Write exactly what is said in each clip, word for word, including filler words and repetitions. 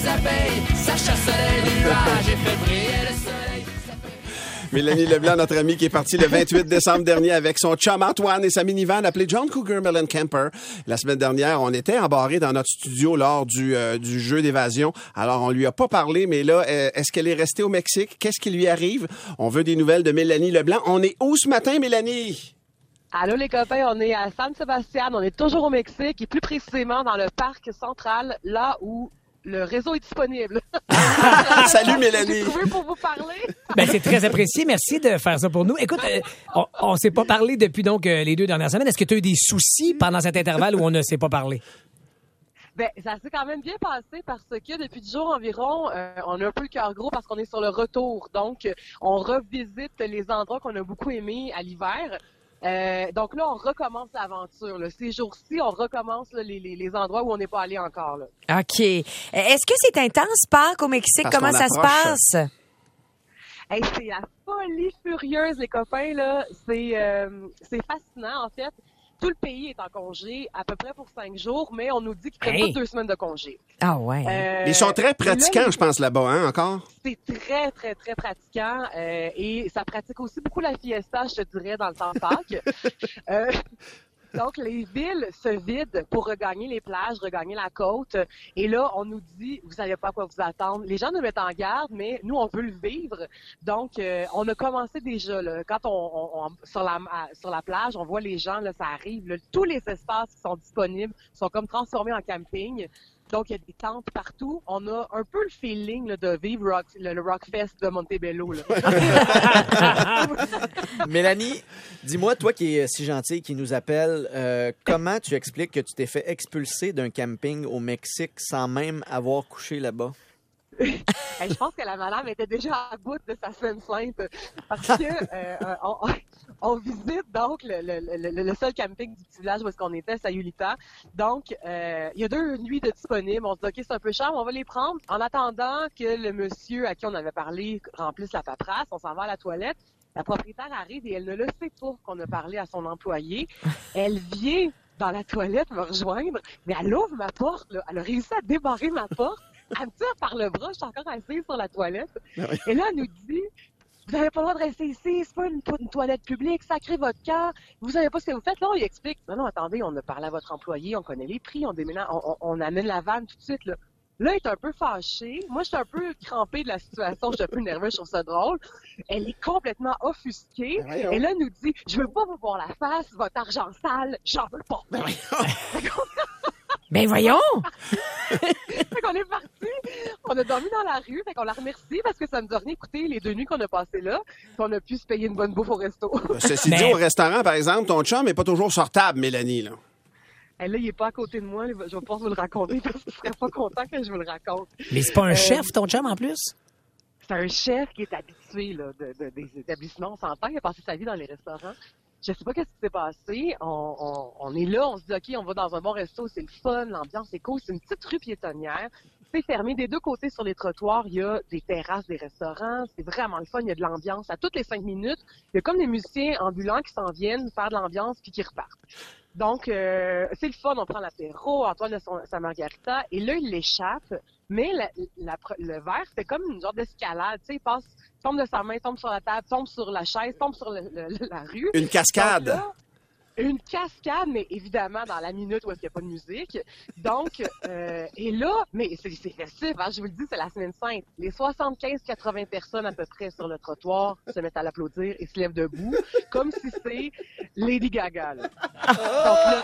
les abeilles, ça chasse les nuages et fait briller le soleil. Mélanie Leblanc, notre amie qui est partie le vingt-huit décembre dernier avec son chum Antoine et sa minivan appelée John Cougar Melon Camper. La semaine dernière, on était embarrés dans notre studio lors du, euh, du jeu d'évasion. Alors, on lui a pas parlé, mais là, euh, est-ce qu'elle est restée au Mexique? Qu'est-ce qui lui arrive? On veut des nouvelles de Mélanie Leblanc. On est où ce matin, Mélanie? Allô les copains, on est à San Sebastián, on est toujours au Mexique et plus précisément dans le parc central, là où le réseau est disponible. Salut Mélanie! J'ai trouvé pour vous parler. Ben, c'est très apprécié. Merci de faire ça pour nous. Écoute, euh, on, on s'est pas parlé depuis donc euh, les deux dernières semaines. Est-ce que tu as eu des soucis pendant cet intervalle où on ne s'est pas parlé? Ben, ça s'est quand même bien passé parce que depuis dix jours environ, euh, on a un peu le cœur gros parce qu'on est sur le retour. Donc, on revisite les endroits qu'on a beaucoup aimés à l'hiver. Euh, donc là, on recommence l'aventure. Là. Ces jours-ci, on recommence là, les, les, les endroits où on n'est pas allé encore. Là. OK. Est-ce que c'est intense, Pâques au Mexique? Parce Comment ça approche. se passe? Hey, c'est la folie furieuse, les copains. Là, c'est euh, c'est fascinant en fait. Tout le pays est en congé, à peu près pour cinq jours, mais on nous dit qu'ils prennent Hey. toutes deux semaines de congé. Ah ouais. Euh, Ils sont très là, pratiquants, je pense, là-bas, hein, encore? C'est très, très, très pratiquant euh, et ça pratique aussi beaucoup la fiesta, je te dirais, dans le temps de Pâques. euh, donc, les villes se vident pour regagner les plages, regagner la côte. Et là, on nous dit, vous savez pas à quoi vous attendre. Les gens nous mettent en garde, mais nous, on veut le vivre. Donc, euh, on a commencé déjà. Là, quand on, on, on sur la à- sur la plage, on voit les gens, là, ça arrive. Là, tous les espaces qui sont disponibles sont comme transformés en camping. Donc, il y a des tentes partout. On a un peu le feeling là, de vivre rock, le, le Rockfest de Montebello. Là. Mélanie, dis-moi, toi qui es si gentille, qui nous appelle, euh, comment tu expliques que tu t'es fait expulser d'un camping au Mexique sans même avoir couché là-bas? Hey, je pense que la madame était déjà à bout de sa Sainte Sainte parce que euh, on, on visite donc le, le, le, le seul camping du petit village où est-ce qu'on était, Sayulita. Donc, euh, il y a deux nuits de disponibles. On se dit, OK, c'est un peu cher, mais on va les prendre. En attendant que le monsieur à qui on avait parlé remplisse la paperasse, on s'en va à la toilette. La propriétaire arrive et elle ne le sait pas qu'on a parlé à son employé. Elle vient dans la toilette me rejoindre, mais elle ouvre ma porte. Là. Elle a réussi à débarrer ma porte. Elle me tire par le bras, je suis encore assise sur la toilette. Et là, elle nous dit, vous n'avez pas le droit de rester ici, c'est pas une, to- une toilette publique, sacrez votre camp, vous savez pas ce que vous faites. Là, on lui explique, non, non, attendez, on a parlé à votre employé, on connaît les prix, on déménage, on, on, on amène la vanne tout de suite, là. Là, elle est un peu fâchée. Moi, je suis un peu crampée de la situation. Je suis un peu nerveuse, je trouve ça drôle. Elle est complètement offusquée. Et là, elle nous dit, je veux pas vous voir la face, votre argent sale, j'en veux pas. Ben voyons! Fait qu'on est parti, on a dormi dans la rue, fait qu'on la remercie parce que ça nous a rien coûté les deux nuits qu'on a passées là, puis on a pu se payer une bonne bouffe au resto. Ceci dit, Mais- au restaurant, par exemple, ton chum n'est pas toujours sortable, Mélanie, là. Et là, il est pas à côté de moi, je vais pas vous le raconter parce qu'il serait pas content que je vous le raconte. Mais c'est pas un Euh, chef, ton chum, en plus? C'est un chef qui est habitué là, de, de- des établissements, on s'entend, il a passé sa vie dans les restaurants. Je sais pas qu'est-ce qui s'est passé. On, on, on est là, on se dit, OK, on va dans un bon resto, c'est le fun, l'ambiance est cool. C'est une petite rue piétonnière. C'est fermé. Des deux côtés sur les trottoirs, il y a des terrasses, des restaurants. C'est vraiment le fun. Il y a de l'ambiance. À toutes les cinq minutes, il y a comme des musiciens ambulants qui s'en viennent faire de l'ambiance puis qui repartent. Donc, euh, c'est le fun. On prend l'apéro, Antoine a son, sa margarita. Et là, il l'échappe. Mais la, la, le verre, c'est comme une genre d'escalade. Tu sais, il passe, tombe de sa main, tombe sur la table, tombe sur la chaise, tombe sur le, le, la rue. Une cascade. Donc là, une cascade, mais évidemment dans la minute où il n'y a pas de musique. Donc, euh, et là, mais c'est, c'est festif, hein, je vous le dis, c'est la semaine sainte. Les soixante-quinze à quatre-vingts personnes à peu près sur le trottoir se mettent à l'applaudir et se lèvent debout, comme si c'est Lady Gaga. Là. Donc là,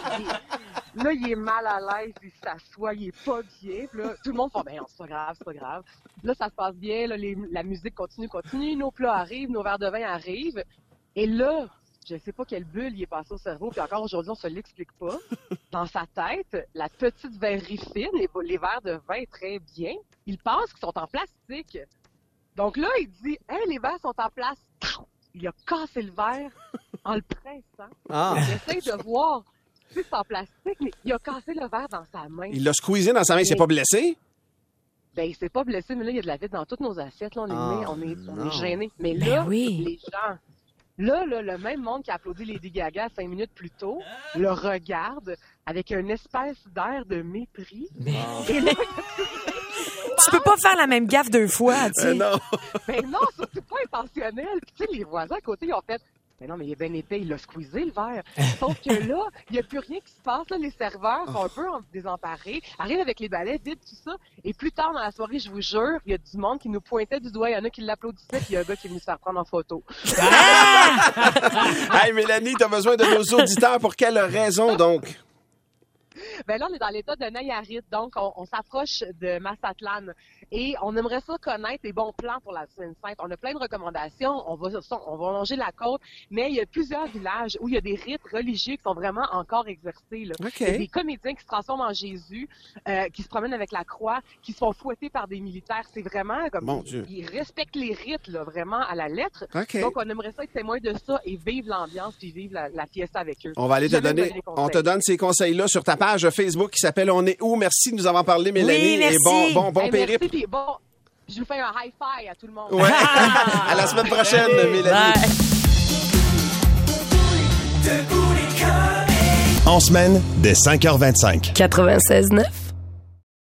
il, là, il est mal à l'aise, il s'assoit, il est pas bien. Puis là, tout le monde fait, ben, non, c'est pas grave, c'est pas grave. Là, ça se passe bien, là, les, la musique continue, continue, nos plats arrivent, nos verres de vin arrivent. Et là, je sais pas quelle bulle il est passé au cerveau, puis encore aujourd'hui, on se l'explique pas. Dans sa tête, la petite verrerie fine, les, les verres de vin très bien, il pense qu'ils sont en plastique. Donc là, il dit, « Hey, les verres sont en plastique. » Il a cassé le verre en le pressant. Ah. Il essaie de voir si c'est en plastique, mais il a cassé le verre dans sa main. Il l'a squeezé dans sa main, il s'est pas blessé? Ben, il s'est pas blessé, mais là, il y a de la vide dans toutes nos assiettes. Là, on est, Ah, mis- on est, on non. est gênés. Mais Ben là, oui. les gens... Là, là, le même monde qui a applaudi Lady Gaga cinq minutes plus tôt le regarde avec une espèce d'air de mépris. Mais- Et là, tu peux pas faire la même gaffe deux fois, tu sais. Euh, non. Ben non, surtout pas intentionnel. Puis tu sais, les voisins à côté, ils ont fait... Mais non, mais il est bien épais, il a squeezé le verre. Sauf que là, il n'y a plus rien qui se passe. Là. Les serveurs sont un peu désemparés, arrivent avec les balais, vident tout ça. Et plus tard dans la soirée, je vous jure, il y a du monde qui nous pointait du doigt. Il y en a qui l'applaudissaient, puis il y a un gars qui est venu se faire prendre en photo. Hey, Mélanie, t'as besoin de nos auditeurs. Pour quelle raison, donc? Ben là, on est dans l'état de Nayarit, donc on, on s'approche de Mazatlán et on aimerait ça connaître les bons plans pour la Sainte-Sainte. On a plein de recommandations, on va, on va longer la côte, mais il y a plusieurs villages où il y a des rites religieux qui sont vraiment encore exercés. Là. Okay. Il y a des comédiens qui se transforment en Jésus, euh, qui se promènent avec la croix, qui se font fouetter par des militaires. C'est vraiment comme... Mon Dieu. Ils respectent les rites, là, vraiment à la lettre. Okay. Donc, on aimerait ça être témoin de ça et vivre l'ambiance puis vivre la, la fiesta avec eux. On va aller te Jamais donner, vous avez des on te conseils. donne ces conseils-là sur ta page Facebook qui s'appelle On est où? Merci de nous avoir parlé, Mélanie. Oui, merci. Et bon, bon, bon Hey, périple. merci, puis bon, je vous fais un high-five à tout le monde. Ouais. À la semaine prochaine, Mélanie. Bye. En semaine, dès cinq heures vingt-cinq. quatre-vingt-seize neuf